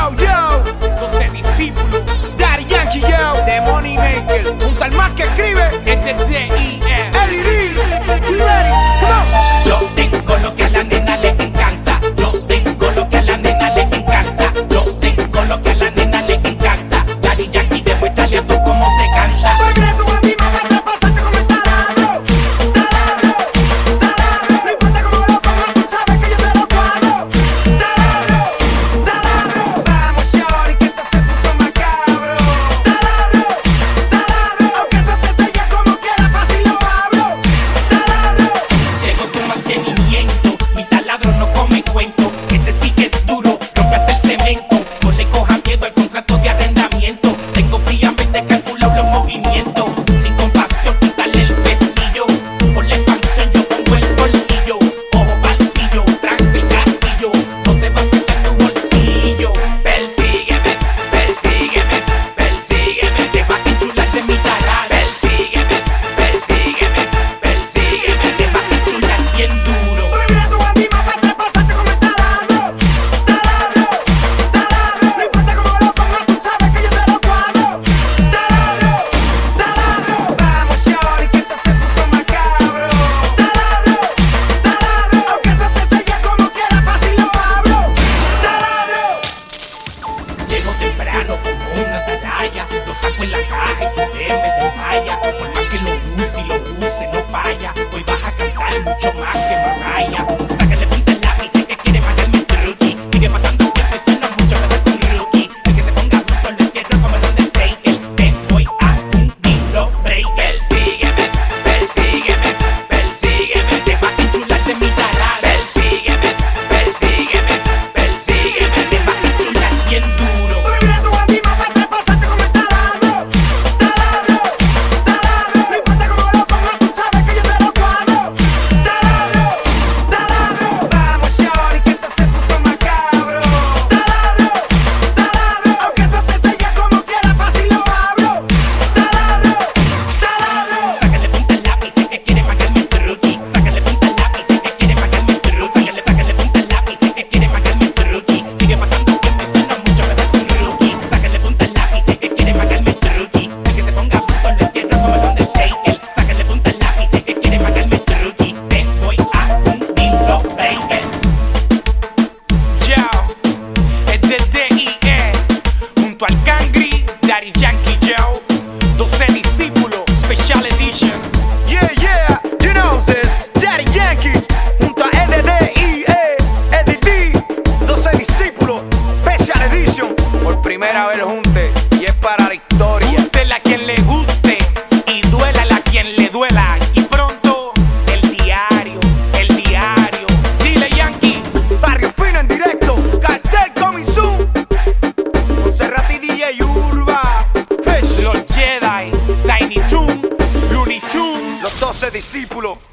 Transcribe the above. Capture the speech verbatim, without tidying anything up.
Yo, yo, doce discípulos, Daddy Yankee, yo, The Money Maker, junto al más que escribe, este es D I E, Eddie D. You ready? Come on. Yo tengo lo que a la nena le encanta. Yo tengo lo que a la nena le encanta. Yo tengo lo que a la nena le encanta. Daddy Yankee, demuéstrale a tú cómo se canta. Porque tú a ti me vas a pasarte como el taladro, taladro, taladro. No importa cómo lo pongas, tú sabes que yo te lo cuadro. Taladro, taladro. Vamos, shorty, que esto se puso macabro. Taladro, taladro. Aunque eso te sella como quiera, fácil lo abro. Taladro. Llegó tu mantenimiento. Mi taladro no come cuento. Ese sí que es duro, rompe hasta el cemento. No le coja miedo al contrato de arrendamiento. Tengo fríamente calculado los movimientos. Sin compasión, quítale el pestillo. Con la expansión yo pongo el bolsillo. Ojo palpillo, tranca el castillo. No se va a meter en tu bolsillo. Persígueme, persígueme, persígueme. Deja que chularte mi taladro. Persígueme, persígueme, persígueme. Deja que chular bien duro. Porque tú a ti me vas a pasarte como el taladro, taladro, taladro. No importa cómo lo pongas, tú sabes que yo te lo cuadro. Taladro, taladro. Vamos, shorty, que esto se puso macabro. Taladro, taladro. Aunque eso te sella como quiera, fácil lo abro. Taladro. Llego temprano como una atalaya. Lo saco en la caja y tú te me desmaya. Por más que lo use y lo use, no falla. Hoy vas a cantar mucho más que Mariah. Sácale punta al lápiz, sé que quiere matarme el truqui. Sigue pasando el tiempo y suena mucho mejor que un rookie. El que se ponga bruto lo entierro como el Undertaker. Te voy a hundirlo, breaker. Persígueme, persígueme, persígueme. Deja que chularte mi taladro. Persígueme, persígueme, persígueme. Deja que chular bien duro. Porque tú a ti me vas a pasarte como el taladro, taladro, taladro. No importa cómo lo pongas, tú sabes que yo te lo cuadro. Taladro, taladro. Vamos, shorty, que esto se puso macabro. Taladro, taladro. Aunque eso te sella como quiera, fácil lo abro. Taladro, taladro. Sácale punta al lápiz, sé que quiere matarme el truqui. Sácale punta al lápiz, sé que quiere matarme el truqui. Sácale, sácale punta al lápiz, sé que quiere matarme el truqui. Sigue pasando el tiempo y suena mucho mejor que un rookie. Sácale punta al lápiz, sé que quiere matarme el truqui. El que se ponga bruto lo entierro como el Undertaker. Sácale punta al lápiz, sé que quiere matarme el truqui. Te voy a hundirlo, breaker. Yo, este es D I E, junto al Cangri, Daddy Yankee, yo, doce discípulos, Special Edition. Yeah, yeah, you know this, Daddy Yankee, junto a L D I E, Eddie D, doce discípulos, Special Edition. Por primera vez junte y es para la historia. Gústele a quien le guste y duélale a quien le duela. Y pronto, el diario, el diario. Dile Yankee, Barrio Fino en directo, Cartel coming soon. Monserrat y D J Urba, Fish, los Jedi, Tiny Toon, Looney Tunes, los doce discípulos.